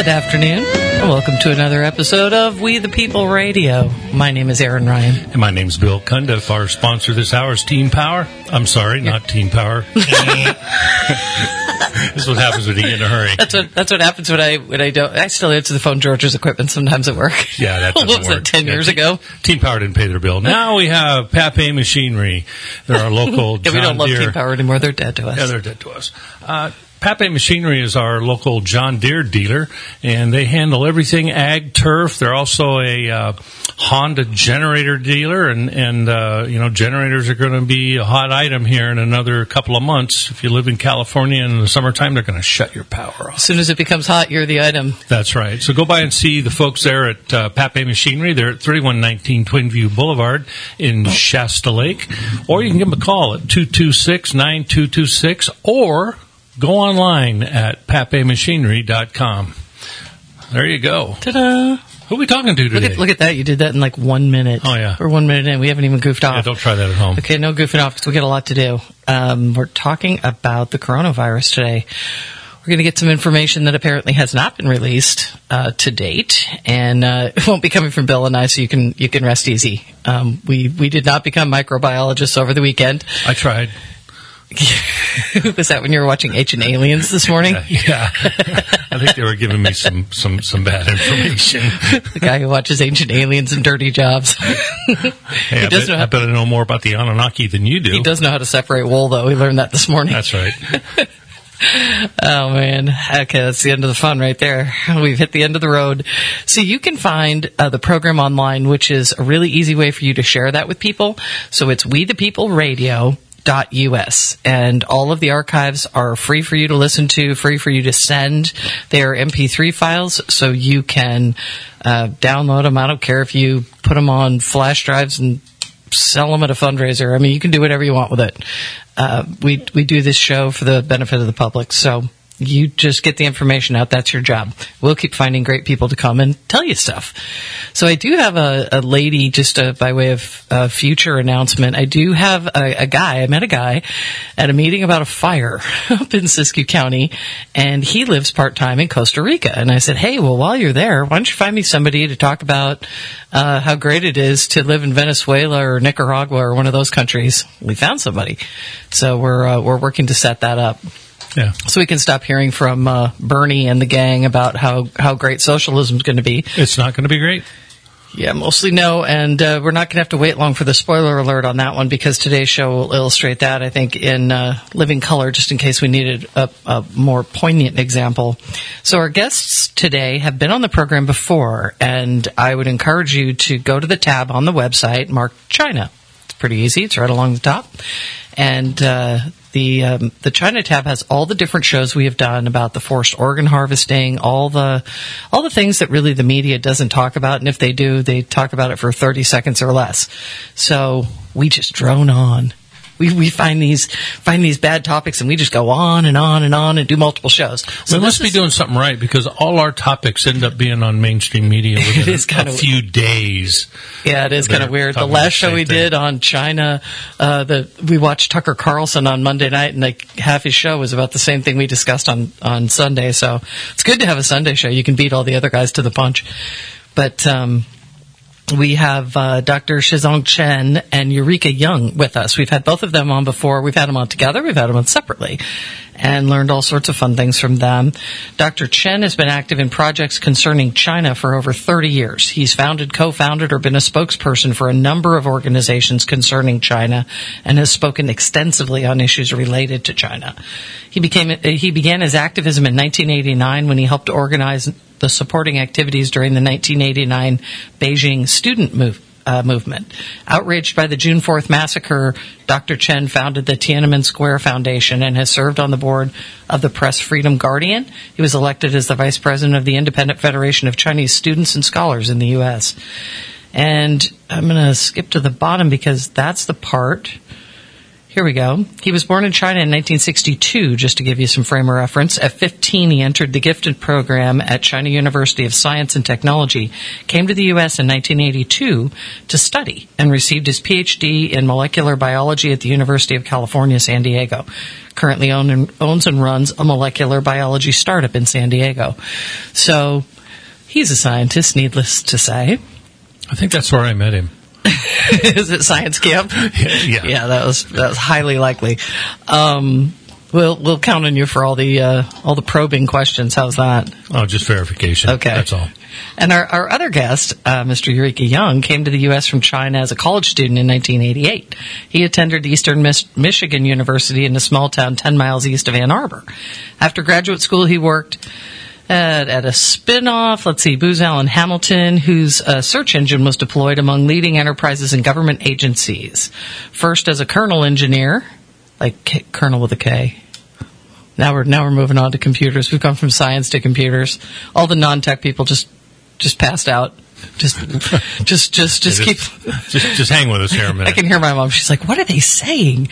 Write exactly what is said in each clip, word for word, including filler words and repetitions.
Good afternoon, and welcome to another episode of We the People Radio. My name is Aaron Ryan. And my name's Bill Cundiff. Our sponsor this hour is Team Power. I'm sorry, not Team Power. This is what happens when you get in a hurry. That's what that's what happens when I when I don't. I still answer the phone. George's equipment sometimes at work. Yeah, that doesn't what was work. that, ten yeah, years te- ago? Team Power didn't pay their bill. Now we have Pape Machinery. They're our local yeah, John we don't love Deere. Team Power anymore. They're dead to us. Yeah, they're dead to us. Uh, Pape Machinery is our local John Deere dealer, and they handle everything ag turf. They're also a uh, Honda generator dealer, and, and uh, you know, generators are going to be a hot item here in another couple of months. If you live in California in the summertime, they're going to shut your power off. As soon as it becomes hot, you're the item. That's right. So go by and see the folks there at uh, Pape Machinery. They're at thirty-one nineteen Twin View Boulevard in Shasta Lake. Or you can give them a call at two two six, nine two two six, or go online at pape machinery dot com. There you go. Ta-da! Who are we talking to today? Look at, look at that. You did that in like one minute. Oh, yeah. Or one minute in. We haven't even goofed off. Yeah, don't try that at home. Okay, no goofing off because we got a lot to do. Um, we're talking about the coronavirus today. We're going to get some information that apparently has not been released uh, to date, and uh, it won't be coming from Bill and I, so you can you can rest easy. Um, we we did not become microbiologists over the weekend. I tried. Was that when you were watching Ancient Aliens this morning? Yeah, yeah. I think they were giving me some, some, some bad information. The guy who watches Ancient Aliens and Dirty Jobs. Hey, he I, does bet, know how, I bet I know more about the Anunnaki than you do. He does know how to separate wool, though. We learned that this morning. That's right. Oh, man. Okay, that's the end of the fun right there. We've hit the end of the road. So you can find uh, the program online, which is a really easy way for you to share that with people. So it's We the People Radio. Dot us, and all of the archives are free for you to listen to, free for you to send. They are M P three files, so you can uh, download them. I don't care if you put them on flash drives and sell them at a fundraiser. I mean, you can do whatever you want with it. Uh, we we do this show for the benefit of the public, so you just get the information out. That's your job. We'll keep finding great people to come and tell you stuff. So I do have a, a lady, just uh, by way of a future announcement, I do have a, a guy, I met a guy at a meeting about a fire up in Siskiyou County, and he lives part-time in Costa Rica. And I said, hey, well, while you're there, why don't you find me somebody to talk about uh, how great it is to live in Venezuela or Nicaragua or one of those countries. We found somebody. So we're uh, we're working to set that up. Yeah. So we can stop hearing from uh, Bernie and the gang about how, how great socialism is going to be. It's not going to be great. Yeah, mostly no, and uh, we're not going to have to wait long for the spoiler alert on that one because today's show will illustrate that, I think, in uh, living color, just in case we needed a, a more poignant example. So our guests today have been on the program before, and I would encourage you to go to the tab on the website, mark China. It's pretty easy. It's right along the top. And uh, the um, the China tab has all the different shows we have done about the forced organ harvesting, all the all the things that really the media doesn't talk about, and if they do, they talk about it for thirty seconds or less. So we just drone on. We we find these find these bad topics, and we just go on and on and on and do multiple shows. So we must be doing something right because all our topics end up being on mainstream media within is a, a few days. Yeah, it is kind of weird. The last show we thing. did on China, uh, the we watched Tucker Carlson on Monday night, and like half his show was about the same thing we discussed on, on Sunday. So it's good to have a Sunday show. You can beat all the other guys to the punch. But um we have uh, Doctor Shizong Chen and Eureka Young with us. We've had both of them on before. We've had them on together. We've had them on separately and learned all sorts of fun things from them. Doctor Chen has been active in projects concerning China for over thirty years. He's founded, co-founded, or been a spokesperson for a number of organizations concerning China and has spoken extensively on issues related to China. He became he began his activism in nineteen eighty-nine when he helped organize the supporting activities during the nineteen eighty-nine Beijing student move, uh, movement. Outraged by the June fourth massacre, Doctor Chen founded the Tiananmen Square Foundation and has served on the board of the Press Freedom Guardian. He was elected as the vice president of the Independent Federation of Chinese Students and Scholars in the U S. And I'm going to skip to the bottom because that's the part... Here we go. He was born in China in nineteen sixty-two, just to give you some frame of reference. At fifteen, he entered the gifted program at China University of Science and Technology, came to the U S in nineteen eighty-two to study, and received his P H D in molecular biology at the University of California, San Diego. Currently own and, owns and runs a molecular biology startup in San Diego. So, he's a scientist, needless to say. I think that's where I met him. Is it science camp? Yeah, yeah, that was that was highly likely. Um, we'll we'll count on you for all the uh, all the probing questions. How's that? Oh, just verification. Okay, that's all. And our, our other guest, uh, Mister Eureka Young, came to the U S from China as a college student in nineteen eighty-eight. He attended Eastern Mis- Michigan University in a small town ten miles east of Ann Arbor. After graduate school, he worked At, at a spin-off, let's see, Booz Allen Hamilton, whose uh, search engine was deployed among leading enterprises and government agencies. First as a kernel engineer, like K- kernel with a K. Now we're now we're moving on to computers. We've gone from science to computers. All the non-tech people just just passed out. Just, just, just, just yeah, keep. Just, just hang with us here a minute. I can hear my mom. She's like, "What are they saying?"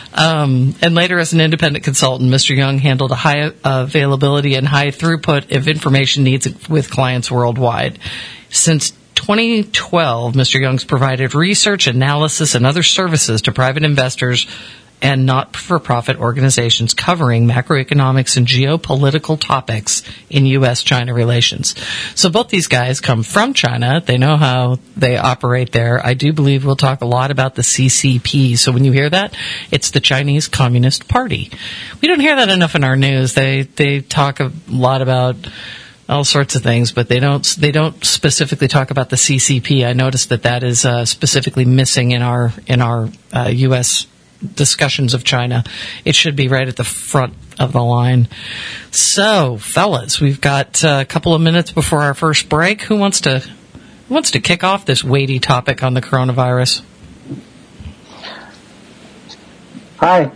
Um, and later, as an independent consultant, Mister Young handled a high uh, availability and high throughput of information needs with clients worldwide. Since twenty twelve, Mister Young's provided research, analysis, and other services to private investors and not-for-profit organizations covering macroeconomics and geopolitical topics in U S China relations. So both these guys come from China. They know how they operate there. I do believe we'll talk a lot about the C C P. So when you hear that, it's the Chinese Communist Party. We don't hear that enough in our news. They they talk a lot about all sorts of things, but they don't they don't specifically talk about the C C P. I noticed that that is uh, specifically missing in our in our uh, U S discussions of China. It should be right at the front of the line. So, fellas, we've got uh, a couple of minutes before our first break. Who wants to who wants to kick off this weighty topic on the coronavirus? Hi.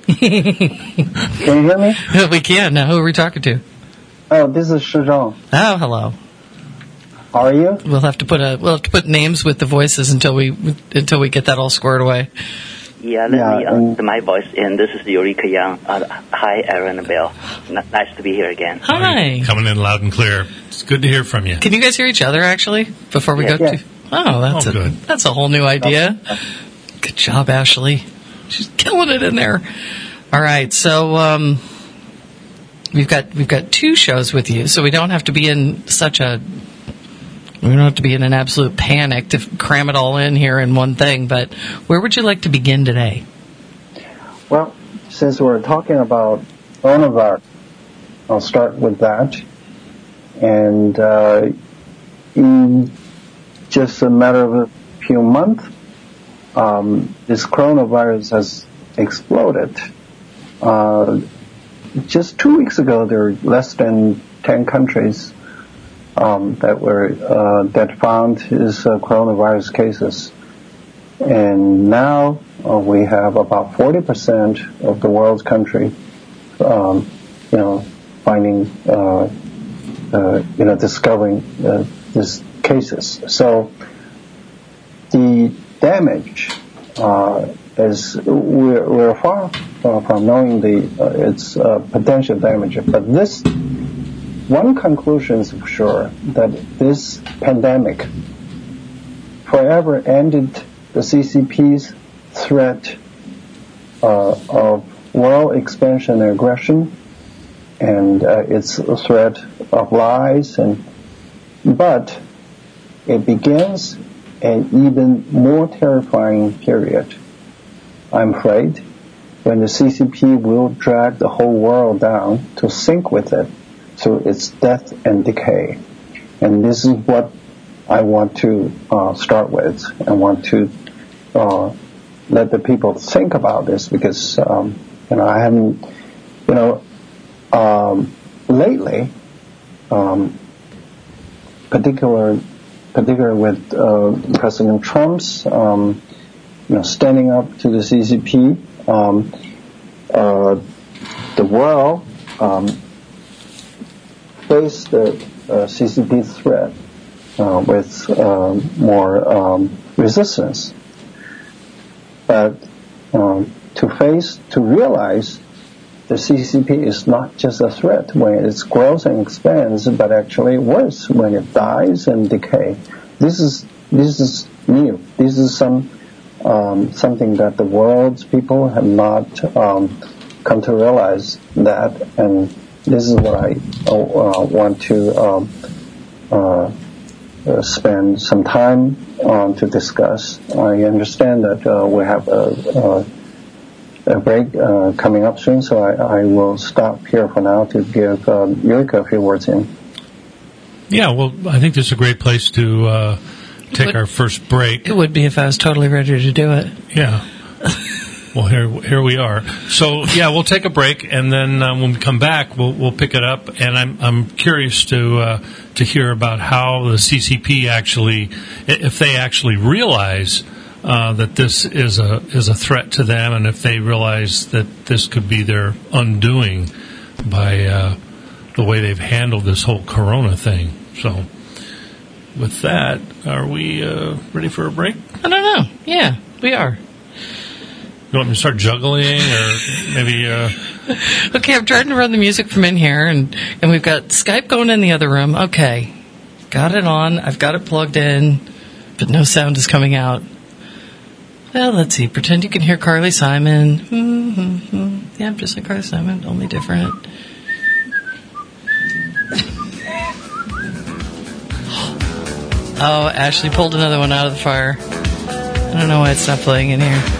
Can you hear me? We can. Now, who are we talking to? Oh, this is Shizhong. Oh, hello. How are you? We'll have to put a we'll have to put names with the voices until we until we get that all squared away. Yeah, let Yeah, me uh, my voice, and this is Eureka Young. Uh, hi, Aaron and Bill. N- nice to be here again. Hi. Coming in loud and clear. It's good to hear from you. Can you guys hear each other, actually, before we Yeah. go Yeah. to... Oh, that's Oh, a, good. that's a whole new idea. Good job, Ashley. She's killing it in there. All right, so um, we've got we've got two shows with you, so we don't have to be in such a... We don't have to be in an absolute panic to cram it all in here in one thing, but where would you like to begin today? Well, since we're talking about coronavirus, I'll start with that. And uh, in just a matter of a few months, um, this coronavirus has exploded. Uh, just two weeks ago, there were less than ten countries um, that were uh, that found his uh, coronavirus cases, and now uh, we have about forty percent of the world's country, um, you know, finding, uh, uh, you know, discovering uh, these cases. So the damage uh, is we're, we're far uh, from knowing the uh, its uh, potential damage, but this. One conclusion is for sure that this pandemic forever ended the C C P's threat uh, of world expansion and aggression, and uh, its threat of lies, and but it begins an even more terrifying period, I'm afraid, when the C C P will drag the whole world down to sink with it through its death and decay. And this is what I want to uh, start with. I want to uh, let the people think about this because, um, you know, I haven't, you know, um, lately, um, particular, particular with uh, President Trump's, um, you know, standing up to the C C P, um, uh, the world, um, face the uh, C C P threat uh, with um, more um, resistance. But um, to face, to realize the C C P is not just a threat when it grows and expands, but actually worse when it dies and decays. This is this is new. This is some um, something that the world's people have not um, come to realize that, and this is what I uh, want to um, uh, uh, spend some time on to discuss. I understand that uh, we have a, a, a break uh, coming up soon, so I, I will stop here for now to give um, Eureka a few words in. Yeah, well, I think this is a great place to uh, take would, our first break. It would be if I was totally ready to do it. Yeah. Well, here here we are. So, yeah, we'll take a break, and then uh, when we come back, we'll we'll pick it up. And I'm I'm curious to uh, to hear about how the C C P actually, if they actually realize uh, that this is a is a threat to them, and if they realize that this could be their undoing by uh, the way they've handled this whole Corona thing. So, with that, are we uh, ready for a break? I don't know. Yeah, we are. You want me to start juggling, or maybe... Uh... Okay, I'm trying to run the music from in here, and, and we've got Skype going in the other room. Okay, got it on. I've got it plugged in, but no sound is coming out. Well, let's see. Pretend you can hear Carly Simon. Mm-hmm. Yeah, just like Carly Simon, only different. Oh, Ashley pulled another one out of the fire. I don't know why it's not playing in here.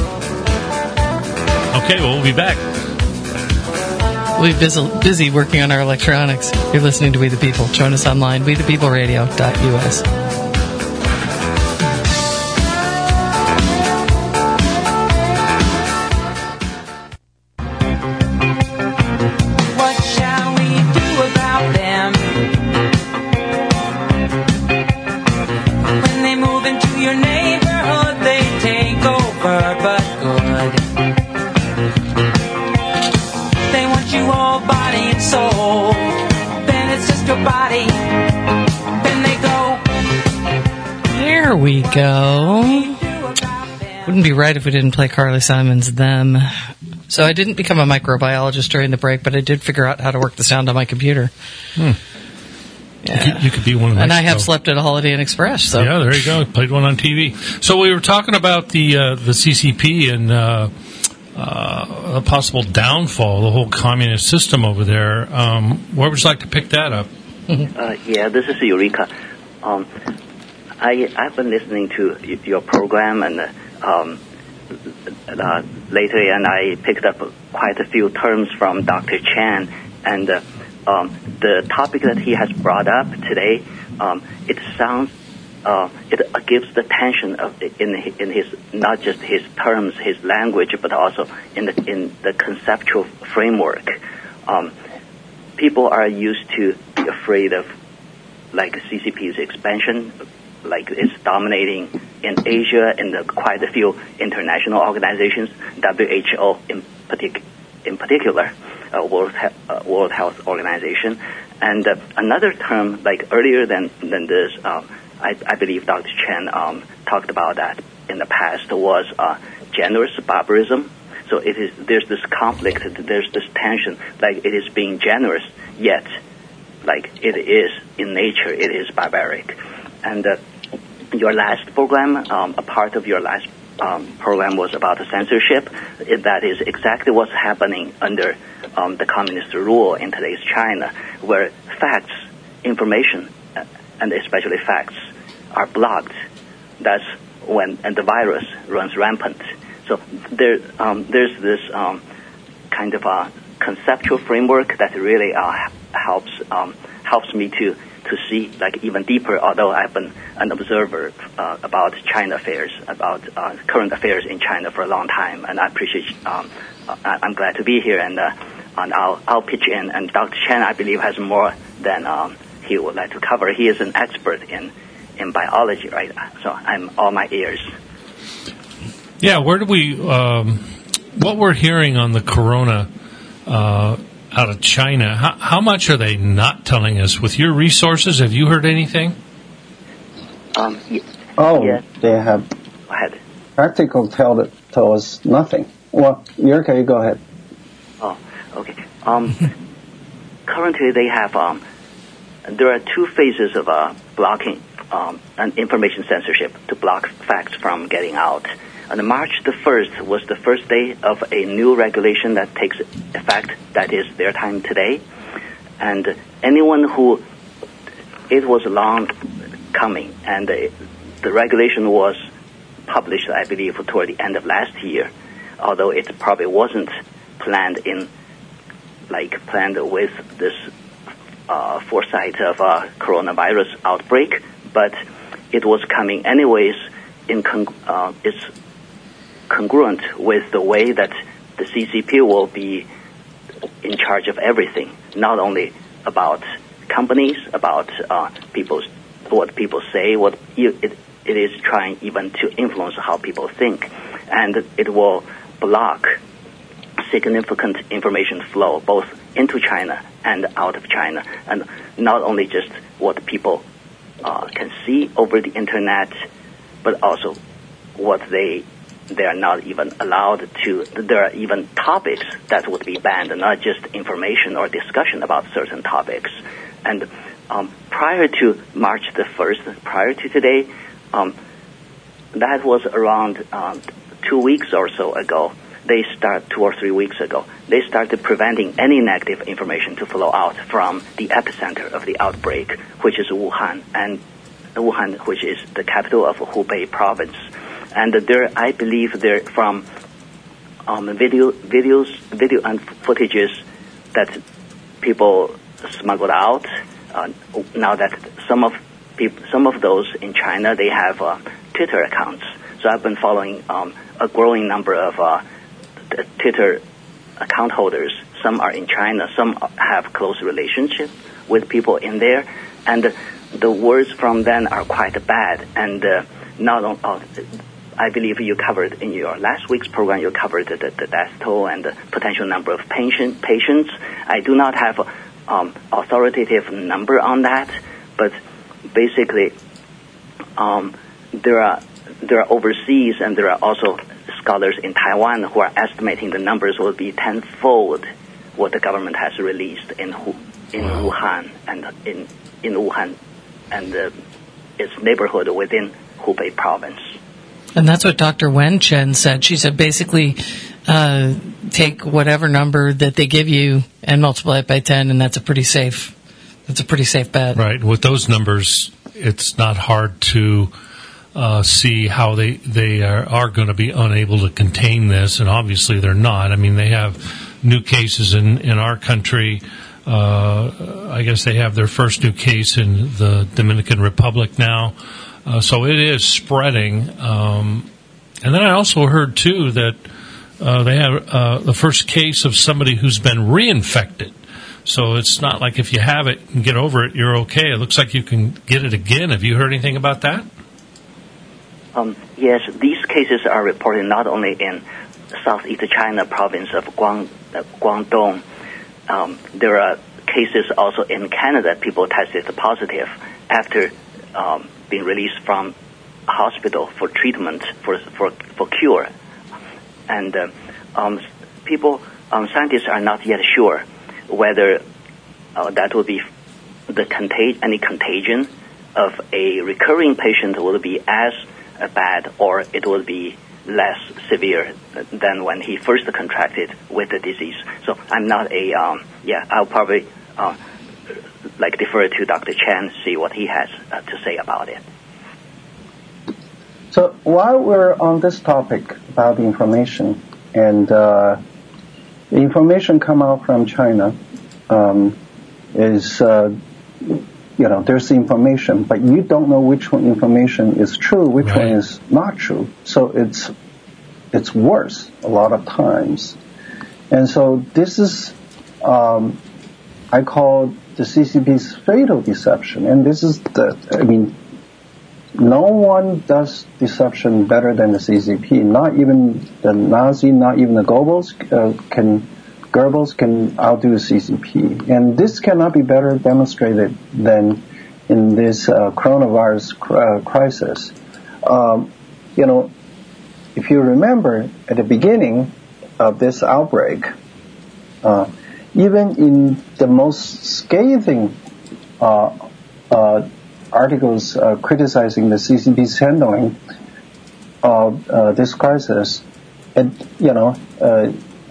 Okay, well, we'll be back. We'll be busy, busy working on our electronics. You're listening to We the People. Join us online, we the people radio dot U S. We go. Wouldn't be right if we didn't play Carly Simon's Them. So I didn't become a microbiologist during the break, but I did figure out how to work the sound on my computer. Hmm. Yeah. You, could, you could be one of And I have slept at a Holiday Inn Express. So. Yeah, there you go. Played one on T V. So we were talking about the uh, the C C P and uh, uh, a possible downfall of the whole communist system over there. Um, where would you like to pick that up? uh, yeah, this is Eureka. Um, I, I've been listening to your program, and uh, um, uh, lately, and I picked up quite a few terms from Doctor Chan, and uh, um, the topic that he has brought up today, um, it sounds, uh, it uh, gives the tension of in in his not just his terms, his language, but also in the in the conceptual framework. Um, people are used to be afraid of, like, C C P's expansion. Like it's dominating in Asia in the quite a few international organizations, W H O in, partic- in particular, uh, World He- uh, World Health Organization, and uh, another term like earlier than than this, um, I, I believe Doctor Chen um, talked about that in the past was uh, generous barbarism. So it is there's this conflict, there's this tension, like it is being generous, yet like it is in nature it is barbaric. And uh, your last program, um, a part of your last um, program was about censorship. It, that is exactly what's happening under um, the communist rule in today's China, where facts, information, uh, and especially facts, are blocked. That's when and the virus runs rampant. So there, um, there's this um, kind of a conceptual framework that really uh, helps um, helps me to. to see like even deeper, although I've been an observer uh, about China affairs, about uh, current affairs in China for a long time, and I appreciate, um, I- I'm glad to be here, and, uh, and I'll, I'll pitch in, and Doctor Chen, I believe, has more than um, he would like to cover. He is an expert in, in biology, right? So I'm all my ears. Yeah, where do we, um, what we're hearing on the corona uh out of China, how, how much are they not telling us? With your resources, have you heard anything? Um, y- oh, yeah. they have Go ahead. practical tell, tell us nothing. Well, Eureka, you go ahead. Oh, okay. Um, currently, they have um, there are two phases of uh, blocking um, and information censorship to block facts from getting out. On March the first was the first day of a new regulation that takes effect. That is their time today, and anyone who it was long coming, and the, the regulation was published, I believe, toward the end of last year, although it probably wasn't planned in, like, planned with this uh, foresight of a coronavirus outbreak, but it was coming anyways. In con- uh, it's congruent with the way that the C C P will be in charge of everything, not only about companies, about uh, people's what people say, what you, it, it is trying even to influence how people think, and it will block significant information flow both into China and out of China, and not only just what people uh, can see over the internet, but also what they they are not even allowed to. There are even topics that would be banned, not just information or discussion about certain topics. And um, prior to March the first, prior to today, um, that was around um, two weeks or so ago. They start two or three weeks ago. They started preventing any negative information to flow out from the epicenter of the outbreak, which is Wuhan, and Wuhan, which is the capital of Hubei province. And there, I believe, there from um, video, videos, video and footages that people smuggled out. Uh, now that some of people, some of those in China, they have uh, Twitter accounts. So I've been following um, a growing number of uh, Twitter account holders. Some are in China. Some have close relationship with people in there, and the words from them are quite bad. And uh, not on, uh, I believe you covered in your last week's program. You covered the, the death toll and the potential number of patient, patients. I do not have a um, authoritative number on that, but basically, um, there are there are overseas, and there are also scholars in Taiwan who are estimating the numbers will be tenfold what the government has released in in wow. Wuhan and in in Wuhan and uh, its neighborhood within Hubei province. And that's what Doctor Wen Chen said. She said basically uh, take whatever number that they give you and multiply it by ten, and that's a pretty safe that's a pretty safe bet. Right. With those numbers, it's not hard to uh, see how they they are, are going to be unable to contain this, and obviously they're not. I mean, they have new cases in, in our country. Uh, I guess they have their first new case in the Dominican Republic now. Uh, so it is spreading. Um, and then I also heard, too, that uh, they have uh, the first case of somebody who's been reinfected. So it's not like if you have it and get over it, you're okay. It looks like you can get it again. Have you heard anything about that? Um, yes, these cases are reported not only in southeast China province of Guang, uh, Guangdong. Um, there are cases also in Canada. People tested positive after um, being released from hospital for treatment for for, for cure, and uh, um, people, um, scientists are not yet sure whether uh, that will be the contag- any contagion of a recurring patient will be as uh, bad, or it will be less severe than when he first contracted with the disease. So I'm not a um, yeah. I'll probably uh, like defer to Doctor Chen, see what he has uh, to say about it. So while we're on this topic about the information, and uh, the information come out from China um, is, uh, you know, there's the information, but you don't know which one information is true, which right. one is not true. So it's it's worse a lot of times. And so this is, um, I call the C C P's fatal deception. And this is the, I mean, no one does deception better than the C C P. Not even the Nazi, not even the Goebbels uh, can, Goebbels can outdo the C C P. And this cannot be better demonstrated than in this uh, coronavirus cr- uh, crisis. Um, you know, if you remember at the beginning, of this outbreak, uh, even in the most scathing uh, uh, articles uh, criticizing the C C P's handling of uh, this crisis, it, you know, uh,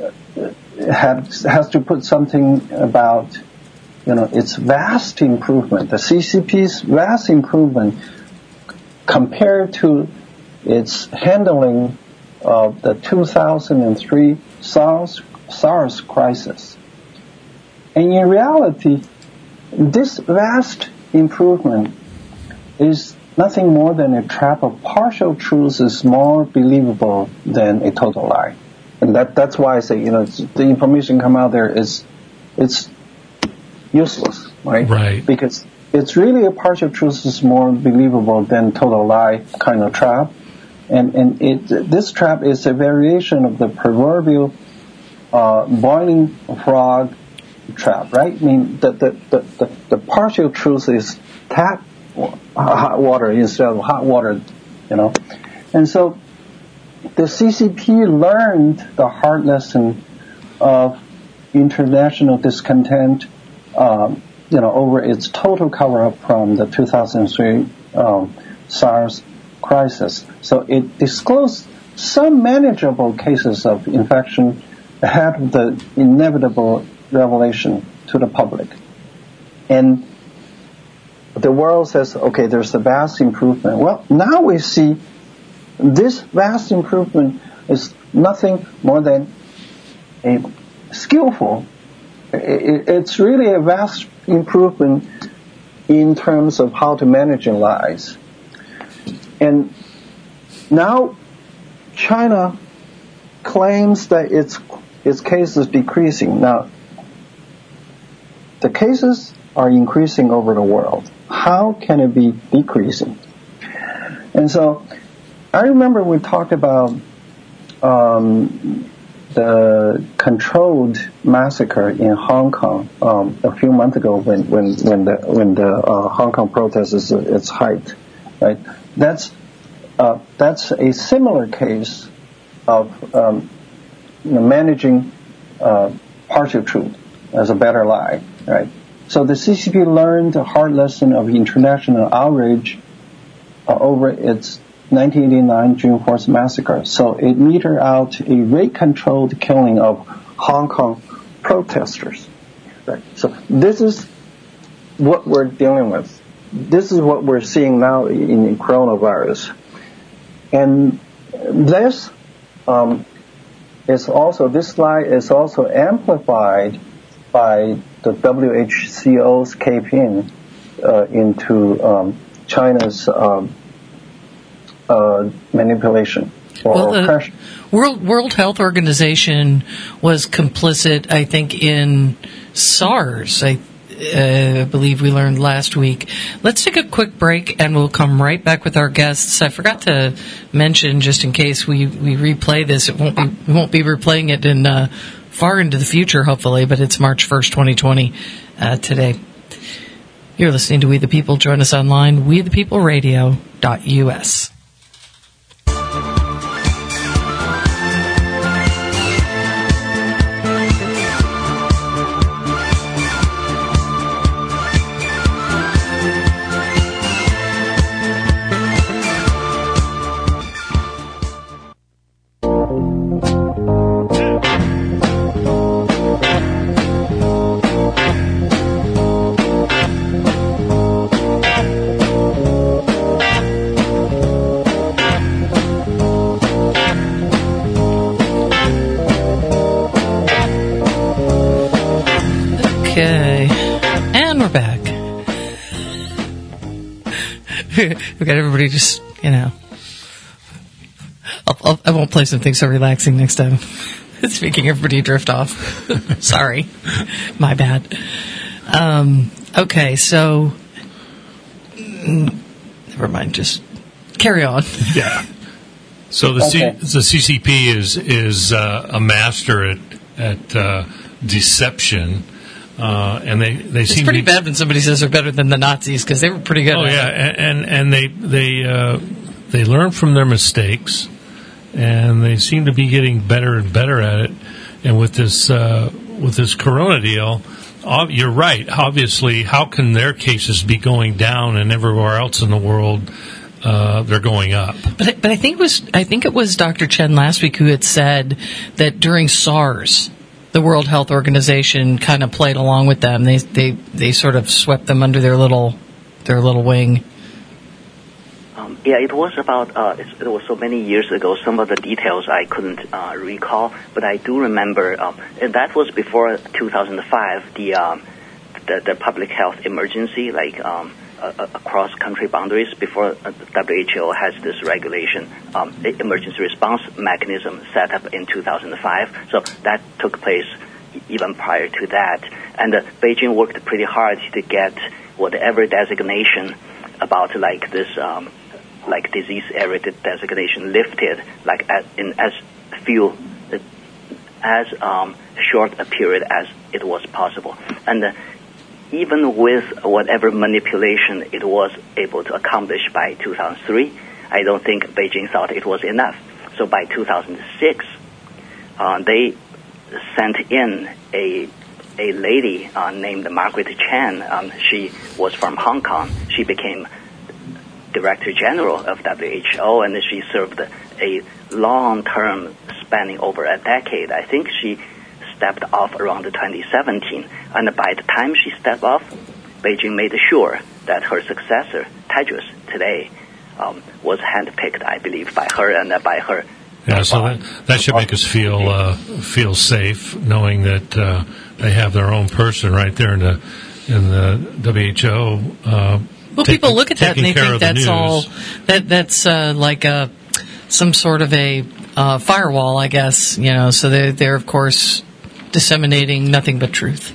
has, has to put something about, you know, its vast improvement, the C C P's vast improvement compared to its handling of the two thousand three SARS, SARS crisis. And in reality, this vast improvement is nothing more than a trap of partial truths is more believable than a total lie. And that, that's why I say, you know, the information come out there is, it's useless, right? Right. Because it's really a partial truth is more believable than total lie kind of trap. And, and it, this trap is a variation of the proverbial, uh, boiling frog trap, right? I mean, the, the, the, the, the partial truth is tap hot water instead of hot water, you know. And so the C C P learned the hard lesson of international discontent, um, you know, over its total cover-up from the two thousand three um, SARS crisis. So it disclosed some manageable cases of infection ahead of the inevitable revelation to the public. And the world says, okay, there's a vast improvement. Well, now we see this vast improvement is nothing more than a skillful, it's really a vast improvement in terms of how to manage lies. And now China claims that its its case is decreasing. Now, the cases are increasing over the world. How can it be decreasing? And so I remember we talked about um, the controlled massacre in Hong Kong um, a few months ago when when when the when the uh, Hong Kong protest is at its height, right? That's uh, that's a similar case of um, you know, managing uh, partial truth as a better lie, right? So the C C P learned a hard lesson of international outrage uh, over its nineteen eighty-nine June fourth massacre. So it meted out a rate-controlled killing of Hong Kong protesters. Right. So this is what we're dealing with. This is what we're seeing now in coronavirus. And this um, is also, this lie is also amplified by the W H C O's cave in uh, into um, China's um, uh, manipulation or well, the oppression. World World Health Organization was complicit, I think, in SARS. I uh, believe we learned last week. Let's take a quick break, and we'll come right back with our guests. I forgot to mention, just in case we, we replay this, it won't be we won't be replaying it in uh, far into the future, hopefully, but it's March first, twenty twenty uh, today. You're listening to We the People. Join us online, we the people radio dot U S. Okay, and we're back. We got everybody just, you know. I'll, I'll, I won't play something so relaxing next time. It's making everybody drift off. Sorry, my bad. Um, okay, so never mind. Just carry on. Yeah. So the Okay. C, the C C P is is uh, a master at at uh, deception. Uh, and they, they It's seem pretty to be, bad when somebody says they're better than the Nazis, because they were pretty good. Oh at yeah, it. and and they they uh, they learn from their mistakes, and they seem to be getting better and better at it. And with this uh, with this corona deal, ob- you're right. Obviously, how can their cases be going down and everywhere else in the world uh, they're going up? But I, but I think it was I think it was Doctor Chen last week who had said that during SARS, the World Health Organization kind of played along with them. They they they sort of swept them under their little their little wing. Um, yeah, it was about, uh, it, it was so many years ago, some of the details I couldn't uh, recall, but I do remember, um, and that was before two thousand five, the, um, the, the public health emergency, like um, uh, across country boundaries, before uh, the W H O has this regulation, um, the emergency response mechanism set up in two thousand five, so that took place even prior to that. And uh, Beijing worked pretty hard to get whatever designation about like this, um, like disease area designation lifted, like as, in as few, as um, short a period as it was possible. And uh, even with whatever manipulation it was able to accomplish by two thousand three, I don't think Beijing thought it was enough. So by two thousand six, uh, they sent in a a lady uh, named Margaret Chan. Um, she was from Hong Kong. She became Director General of W H O, and she served a long term spanning over a decade. I think she stepped off around twenty seventeen, and by the time she stepped off, Beijing made sure that her successor, Tedros, today, um, was handpicked, I believe, by her and by her. Yeah, so that, that should make us feel uh, feel safe, knowing that uh, they have their own person right there in the in the W H O. Uh, Well, taking, people look at that and they think that's the all that that's uh, like a some sort of a uh, firewall, I guess. You know, so they're they're of course disseminating nothing but truth.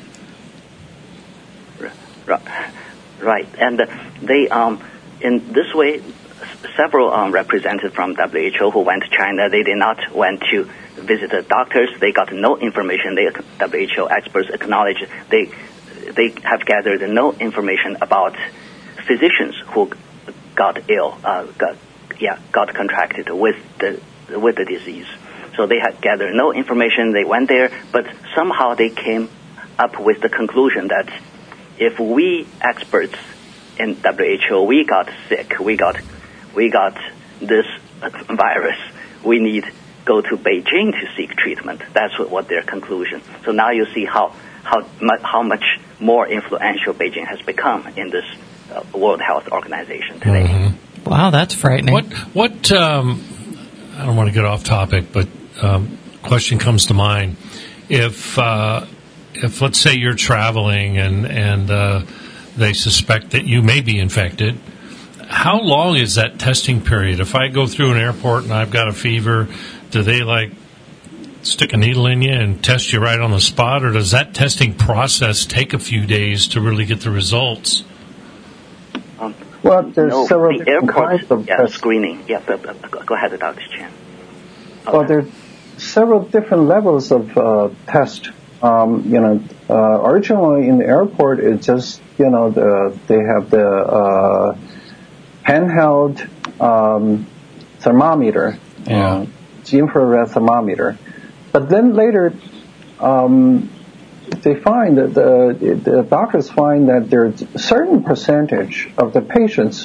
Right, right, and uh, they um in this way, several um, representatives from W H O who went to China, they did not went to visit the doctors. They got no information. They W H O experts acknowledge they they have gathered no information about physicians who got ill, uh, got yeah, got contracted with the with the disease. So they had gathered no information. They went there, but somehow they came up with the conclusion that if we experts in W H O we got sick, we got we got this virus, we need go to Beijing to seek treatment. That's what, what their conclusion. So now you see how how mu- how much more influential Beijing has become in this Uh, World Health Organization today. Mm-hmm. Wow, that's frightening. What, what, um, I don't want to get off topic, but um, question comes to mind. If, uh, if let's say you're traveling and, and uh, they suspect that you may be infected, how long is that testing period? If I go through an airport and I've got a fever, do they like stick a needle in you and test you right on the spot, or does that testing process take a few days to really get the results? Um, Well, there's no, several the different airport kinds of yeah, tests. screening. Yeah, but, but, go ahead, Doctor Chen. Oh, Well, there's several different levels of uh, test. Um, you know, uh, originally in the airport, it's just, you know, the, they have the uh, handheld um, thermometer, Yeah. uh, it's infrared thermometer. But then later, um, they find that the, the doctors find that there's a certain percentage of the patients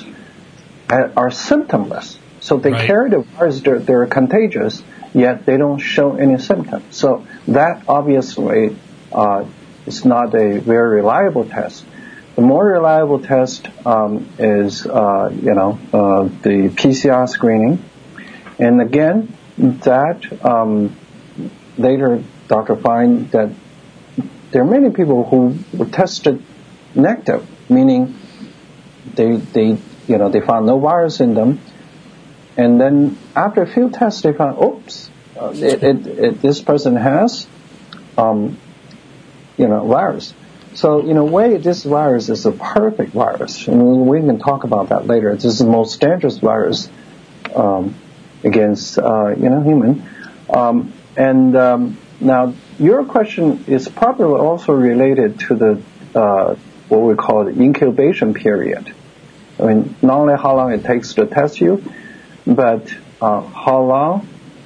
are symptomless. So they Right. carry the virus, they're, they're contagious, yet they don't show any symptoms. So that obviously uh, is not a very reliable test. The more reliable test um, is, uh, you know, uh, the P C R screening. And again, that um, later doctor find that there are many people who were tested negative, meaning they, they, you know, they found no virus in them. And then after a few tests, they found, oops, uh, it, it, it, this person has, um, you know, virus. So in a way, this virus is a perfect virus. And we can talk about that later. This is the most dangerous virus um, against, uh, you know, human. Um, and um, now, your question is probably also related to the uh, what we call the incubation period. I mean, not only how long it takes to test you, but uh, how long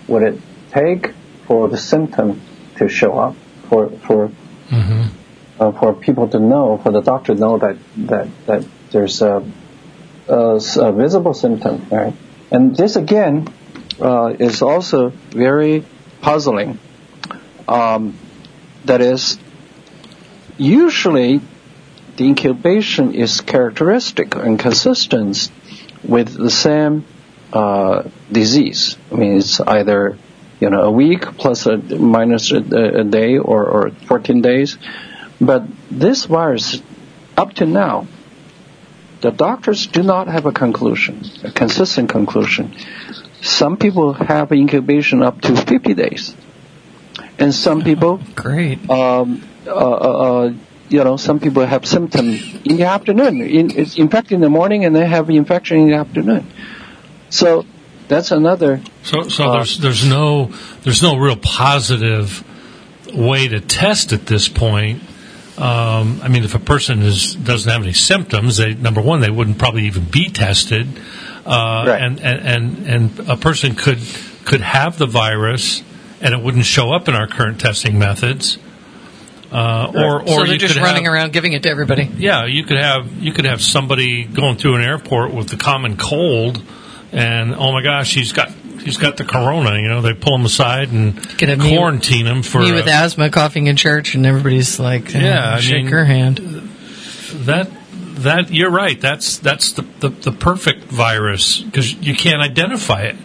would it take for the symptom to show up, for for mm-hmm. uh, for people to know, for the doctor to know that that that there's a, a, a visible symptom, right? And this again uh, is also very puzzling. Um, that is, usually the incubation is characteristic and consistent with the same uh, disease. I mean, it's either, you know, a week plus a minus a, a day or, or fourteen days. But this virus, up to now, the doctors do not have a conclusion, a consistent conclusion. Some people have incubation up to fifty days. And some people, great. Um, uh, uh, you know, some people have symptoms in the afternoon. In, it's infected in the morning, and they have infection in the afternoon. So that's another. So, so uh, there's there's no there's no real positive way to test at this point. Um, I mean, if a person is doesn't have any symptoms, they number one they wouldn't probably even be tested, uh, right. and, and and and a person could could have the virus and it wouldn't show up in our current testing methods. Uh, or, or so they're you just could running have, around giving it to everybody. Yeah, you could have you could have somebody going through an airport with the common cold, and oh my gosh, he's got he's got the corona. You know, they pull him aside and Get a quarantine him for me with a, asthma, coughing in church, and everybody's like, eh, yeah, I shake mean, her hand. That that you're right. That's that's the the, the perfect virus because you can't identify it.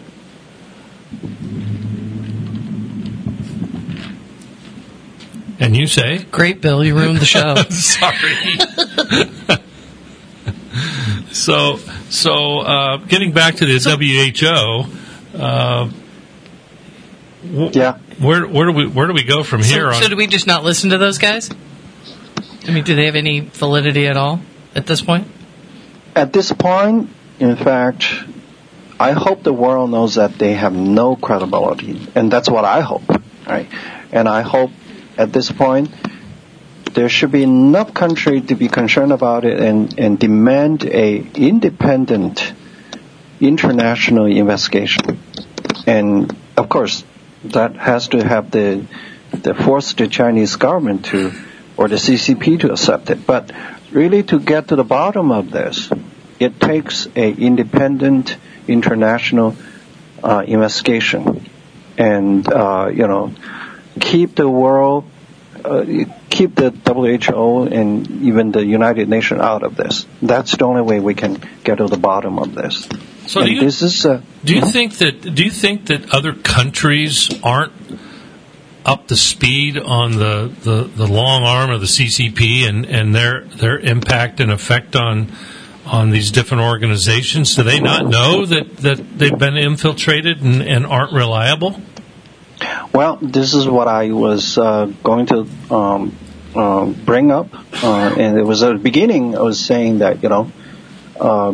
And you say? Great, Bill, you ruined the show. Sorry. so, so uh, getting back to the W H O, uh, w- yeah. Where where do we where do we go from so, here? So, on? do we just not listen to those guys? I mean, do they have any validity at all at this point? At this point, in fact, I hope the world knows that they have no credibility, and that's what I hope, right? And I hope. At this point, there should be enough country to be concerned about it and, and demand a independent international investigation. And of course, that has to have the the force the Chinese government to, or the C C P to accept it. But really, to get to the bottom of this, it takes a independent international uh, investigation, and uh, you know. Keep the world, uh, keep the W H O and even the United Nations out of this. That's the only way we can get to the bottom of this. So and do you, this is, uh, do you think that do you think that other countries aren't up to speed on the, the, the long arm of the C C P and, and their their impact and effect on on these different organizations? Do they not know that, that they've been infiltrated and, and aren't reliable? Well, this is what I was uh, going to um, uh, bring up, uh, and it was at the beginning I was saying that, you know, uh,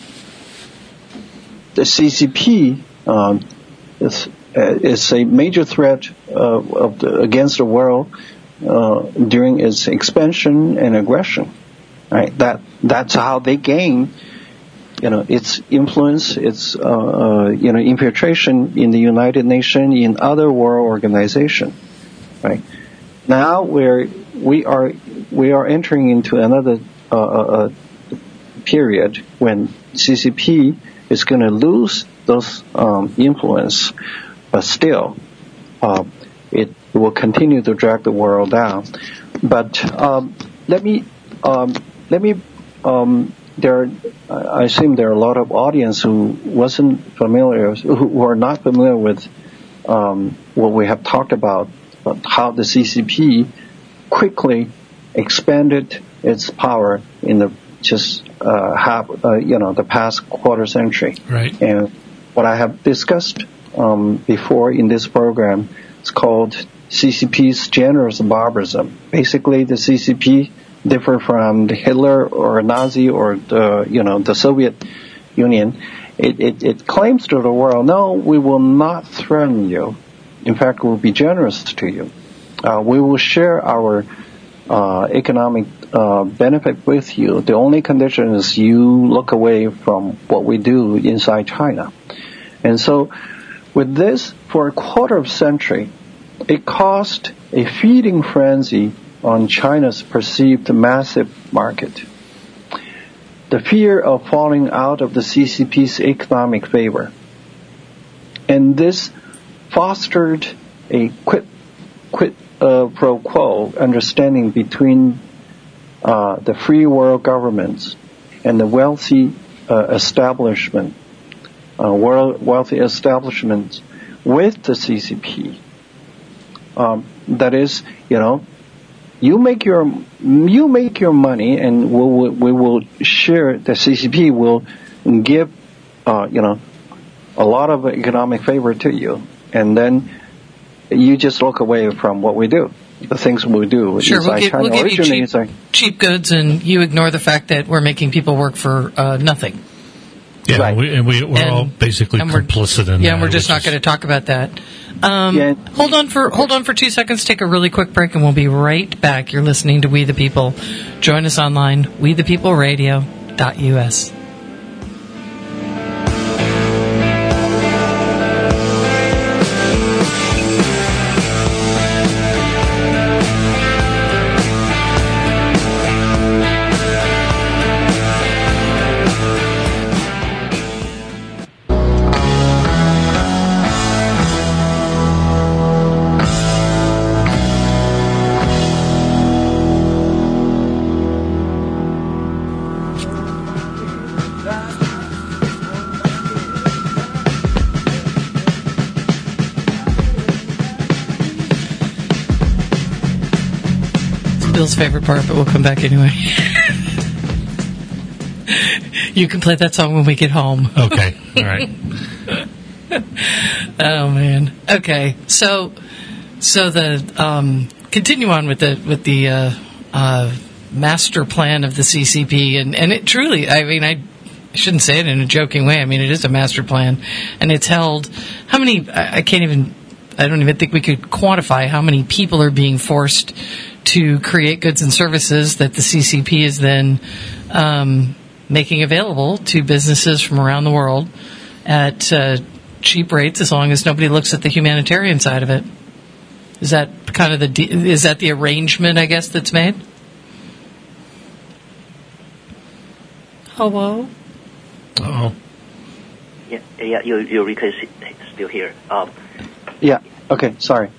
the C C P uh, is, is a major threat uh, of the, against the world uh, during its expansion and aggression. Right? That that's how they gain. You know, its influence, its, uh, uh, you know, infiltration in the United Nations, in other world organizations, right? Now we're, we are, we are entering into another, uh, uh, period when C C P is going to lose those, um, influence, but still, uh, it will continue to drag the world down. But, um, let me, um, let me, um, There, I assume there are a lot of audience who wasn't familiar, who are not familiar with um, what we have talked about, about how the C C P quickly expanded its power in the just uh, half, uh, you know, the past quarter century. Right. And what I have discussed um, before in this program is called C C P's generous barbarism. Basically, the C C P differ from the Hitler or Nazi or the, you know, the Soviet Union. It, it, it claims to the world, no, we will not threaten you. In fact, we'll be generous to you. Uh, we will share our uh, economic uh, benefit with you. The only condition is you look away from what we do inside China. And so With this, for a quarter of a century, it caused a feeding frenzy on China's perceived massive market. The fear of falling out of the C C P's economic favor. And this fostered a quid, quid uh, pro quo understanding between uh, the free world governments and the wealthy uh, establishment, uh, world, wealthy establishments with the C C P. Um, that is, you know, you make your you make your money, and we will, we will share. The C C P will give, uh, you know, a lot of economic favor to you, and then you just look away from what we do, the things we do. Sure, we'll, give, we'll give you cheap, like, cheap goods, and you ignore the fact that we're making people work for uh, nothing. Yeah, right. we, and we, we're and, all basically complicit in yeah, that. Yeah, and we're just not going to talk about that. Um, yeah. Hold on for hold on for two seconds. Take a really quick break, and we'll be right back. You're listening to We the People. Join us online, we the people radio dot U S. Bill's favorite part, but we'll come back anyway. You can play that song when we get home. Okay, all right. Oh man. Okay, so so the um, continue on with the with the uh, uh, master plan of the C C P, and and it truly, I mean, I shouldn't say it in a joking way. I mean, it is a master plan, and it's held. How many? I, I can't even. I don't even think we could quantify how many people are being forced to create goods and services that the C C P is then um, making available to businesses from around the world at uh, cheap rates, as long as nobody looks at the humanitarian side of it. Is that kind of the de- is that the arrangement, I guess, that's made? Hello? Uh-oh. Yeah, yeah, Eureka is still here. Um, yeah. Okay, sorry.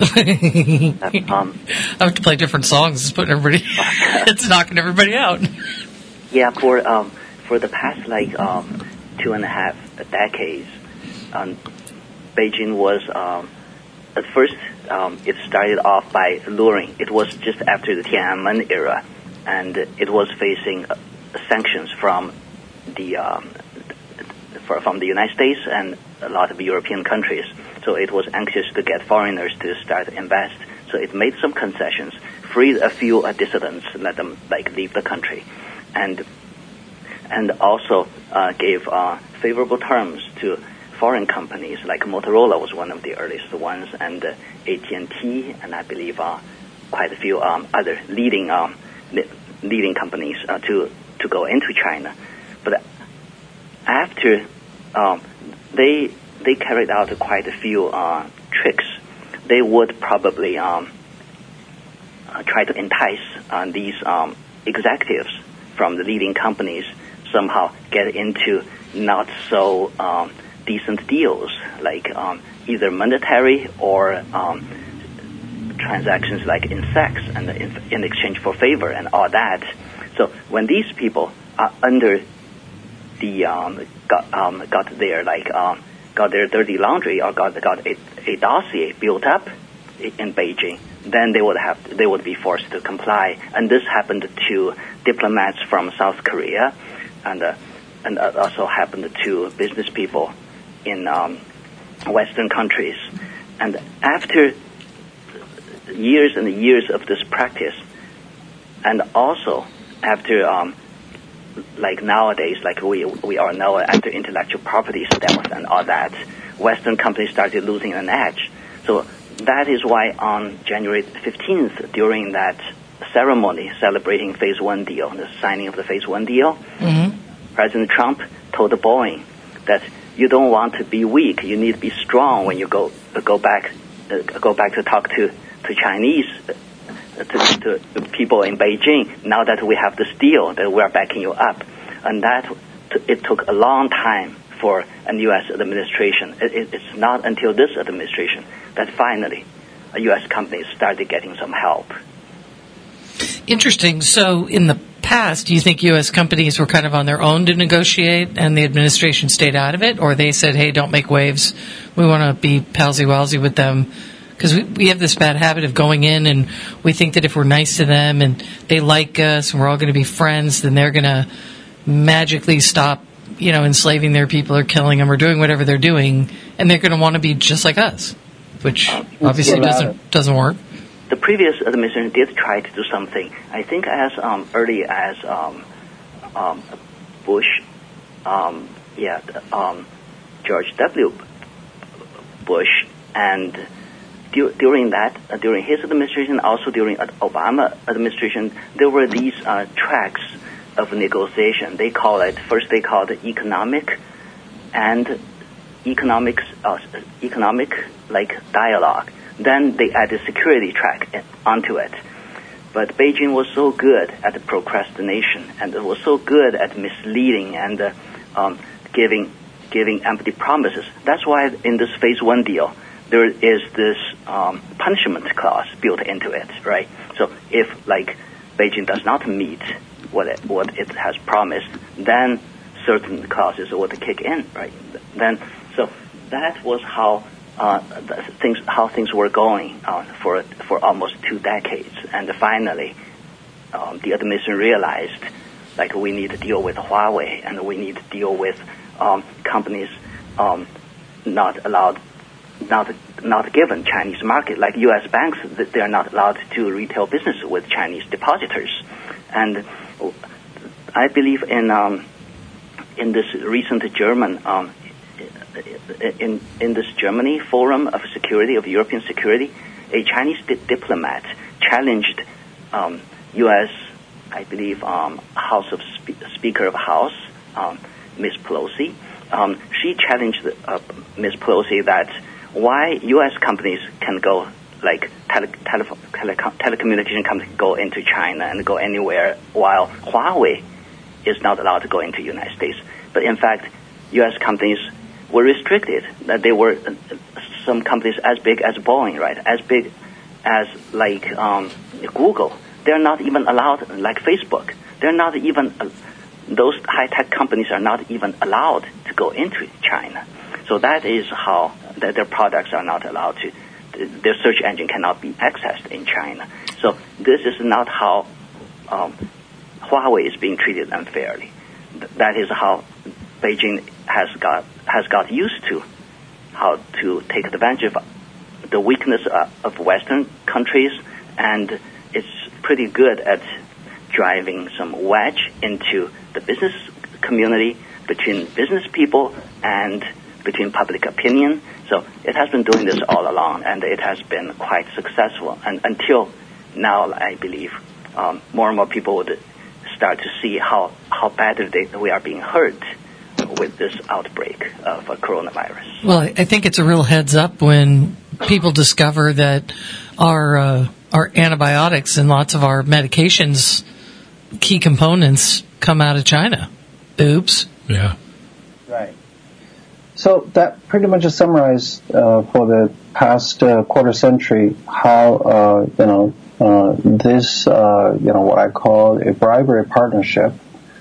um, I have to play different songs. It's putting everybody. It's knocking everybody out. Yeah, for um, for the past like um, two and a half decades, um, Beijing was um, at first um, it started off by luring. It was just after the Tiananmen era, and it was facing uh, sanctions from the um, from the United States and a lot of European countries. So it was anxious to get foreigners to start invest. So it made some concessions, freed a few uh, dissidents, let them like leave the country, and and also uh, gave uh, favorable terms to foreign companies. Like Motorola was one of the earliest ones, and uh, A T and T, and I believe uh, quite a few um, other leading um, leading companies uh, to to go into China. But after um, they they carried out quite a few uh, tricks. They would probably um, uh, try to entice uh, these um, executives from the leading companies somehow get into not so um, decent deals, like um, either monetary or um, transactions like in sex and in, in exchange for favor and all that. So when these people are under the um, got um, got their like um, got their dirty laundry or got got a, a dossier built up in Beijing, then they would have they would be forced to comply. And this happened to diplomats from South Korea, and uh, and uh, also happened to business people in um, Western countries. And after years and years of this practice, and also after um, like nowadays, like we we all know, after intellectual property stealth and all that, Western companies started losing an edge. So that is why on January fifteenth, during that ceremony celebrating Phase One deal, the signing of the Phase One deal, mm-hmm. President Trump told Boeing that you don't want to be weak. You need to be strong when you go uh, go back uh, go back to talk to to Chinese uh, to, to people in Beijing. Now that we have this deal, that we are backing you up, and that t- it took a long time for a U S administration. It, it, it's not until this administration that finally U S companies started getting some help. Interesting. So in the past, do you think U S companies were kind of on their own to negotiate and the administration stayed out of it? Or they said, hey, don't make waves. We want to be palsy-walsy with them. Because we, we have this bad habit of going in and we think that if we're nice to them and they like us and we're all going to be friends, then they're going to magically stop, you know, enslaving their people or killing them or doing whatever they're doing. And they're going to want to be just like us, which obviously doesn't doesn't work. The previous administration did try to do something. I think as um, early as um, um, Bush, um, yeah, um, George W. Bush, and du- during that, uh, during his administration, also during Obama administration, there were these uh, tracks of negotiation. They call it first. They called it economic and economics, uh, economic like dialogue. Then they added security track onto it. But Beijing was so good at the procrastination, and it was so good at misleading and uh, um, giving giving empty promises. That's why in this phase one deal, there is this um, punishment clause built into it, right? So if, like, Beijing does not meet what it, what it has promised, then certain clauses would kick in, right? Then, so that was how uh, things how things were going uh, for for almost two decades, and finally, um, the administration realized, like, we need to deal with Huawei, and we need to deal with um, companies um, not allowed, not not given Chinese market, like U S banks, that they are not allowed to do retail business with Chinese depositors, and I believe in um, in this recent German um, in in this Germany Forum of Security of European Security, a Chinese di- diplomat challenged um, U S I believe um, House of Spe- Speaker of House um, Miz Pelosi. Um, she challenged uh, Miz Pelosi that why U S companies can go, like tele- tele- tele- telecommunication companies go into China and go anywhere, while Huawei is not allowed to go into the United States. But in fact, U S companies were restricted. That they were uh, some companies as big as Boeing, right? As big as like um, Google. They're not even allowed, like Facebook. They're not even uh, those high-tech companies are not even allowed to go into China. So that is how that their products are not allowed to. Their search engine cannot be accessed in China. So this is not how um, Huawei is being treated unfairly. That is how Beijing has got has got used to how to take advantage of the weakness of Western countries, and it's pretty good at driving some wedge into the business community, between business people and between public opinion. So it has been doing this all along, and it has been quite successful. And until now, I believe um, more and more people would start to see how, how badly they, we are being hurt with this outbreak of uh, coronavirus. Well, I think it's a real heads up when people discover that our uh, our antibiotics and lots of our medications, key components, come out of China. Oops. Yeah. Right. So that pretty much summarized uh, for the past uh, quarter century how uh, you know uh, this uh, you know what I call a bribery partnership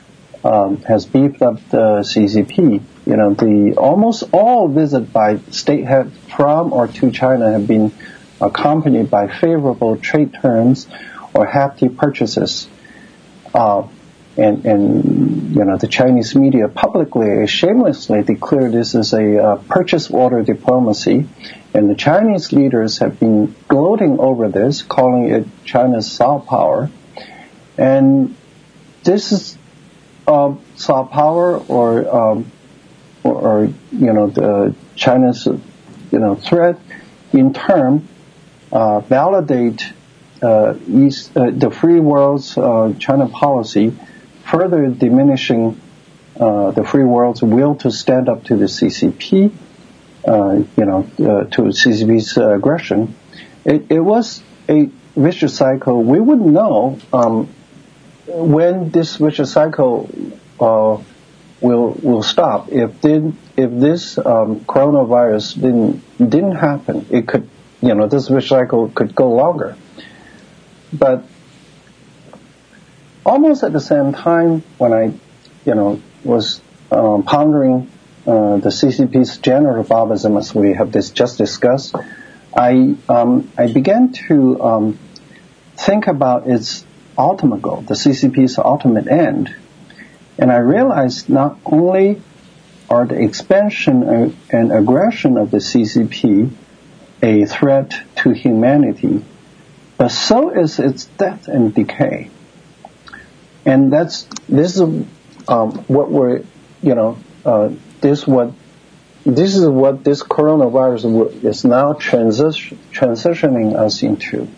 um, has beefed up the C C P. You know, the almost all visit by state heads from or to China have been accompanied by favorable trade terms or hefty purchases. Uh, and, and, you know, the Chinese media publicly, shamelessly declared this as a uh, purchase order diplomacy. And the Chinese leaders have been gloating over this, calling it China's soft power. And this is uh, soft power or, um, or, or, you know, the China's, you know, threat in turn uh, validate uh, East, uh, the free world's uh, China policy, further diminishing uh, the free world's will to stand up to the C C P, uh, you know, uh, to C C P's uh, aggression, it, it was a vicious cycle. We wouldn't know um, when this vicious cycle uh, will will stop. If did if this um, coronavirus didn't didn't happen, it could, you know, this vicious cycle could go longer. But almost at the same time, when I, you know, was um, pondering uh, the C C P's general Baoism, as we have this just discussed, I um, I began to um, think about its ultimate goal, the C C P's ultimate end, and I realized not only are the expansion and aggression of the C C P a threat to humanity, but so is its death and decay. And that's this is um, what we're, you know, uh, this what this is what this coronavirus is now transition, transitioning us into.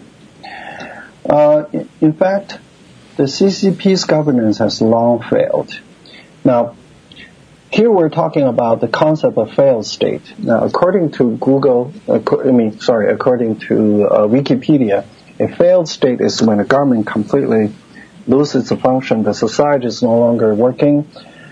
Uh, in fact, the C C P's governance has long failed. Now, here we're talking about the concept of failed state. Now, according to Google, I mean, sorry, according to uh, Wikipedia, a failed state is when a government completely loses its function, the society is no longer working,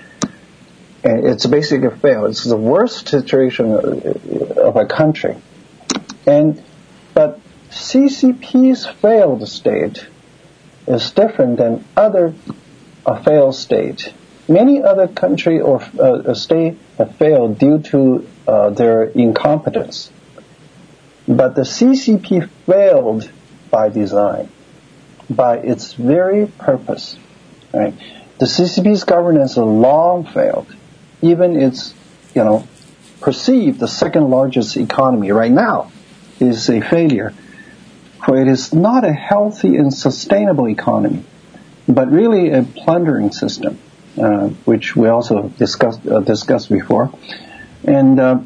and it's basically a fail. It's the worst situation of a country. And but C C P's failed state is different than other uh, failed state. Many other country or uh, state have failed due to uh, their incompetence. But the C C P failed by design, by its very purpose. Right? The C C P's governance has long failed. Even its, you know, perceived the second largest economy right now is a failure. For it is not a healthy and sustainable economy, but really a plundering system. Uh, which we also discussed uh, discussed before, and uh,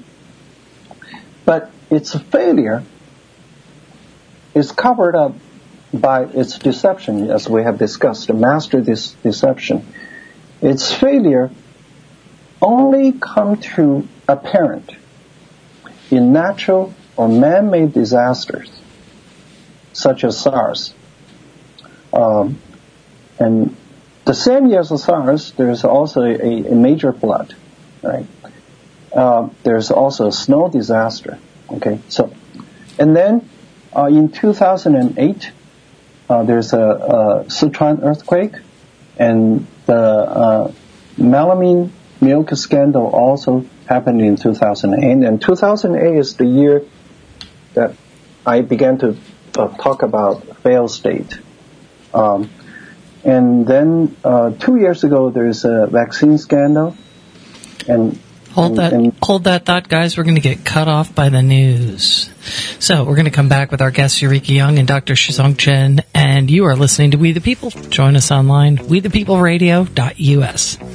but its failure is covered up by its deception, as we have discussed. To master this deception, its failure only come to apparent in natural or man-made disasters, such as SARS, um, and. The same year as the SARS, there's also a, a major flood, right? Uh, there's also a snow disaster, okay? So, and then uh, in two thousand eight, uh, there's a, a Sichuan earthquake, and the uh, melamine milk scandal also happened in two thousand eight. And two thousand eight is the year that I began to uh, talk about failed state. Um, And then uh, two years ago, there's a vaccine scandal. And hold that, and, and hold that thought, guys. We're going to get cut off by the news. So we're going to come back with our guests Eureka Young and Doctor Shizong Chen, and you are listening to We the People. Join us online, we the people radio dot U S.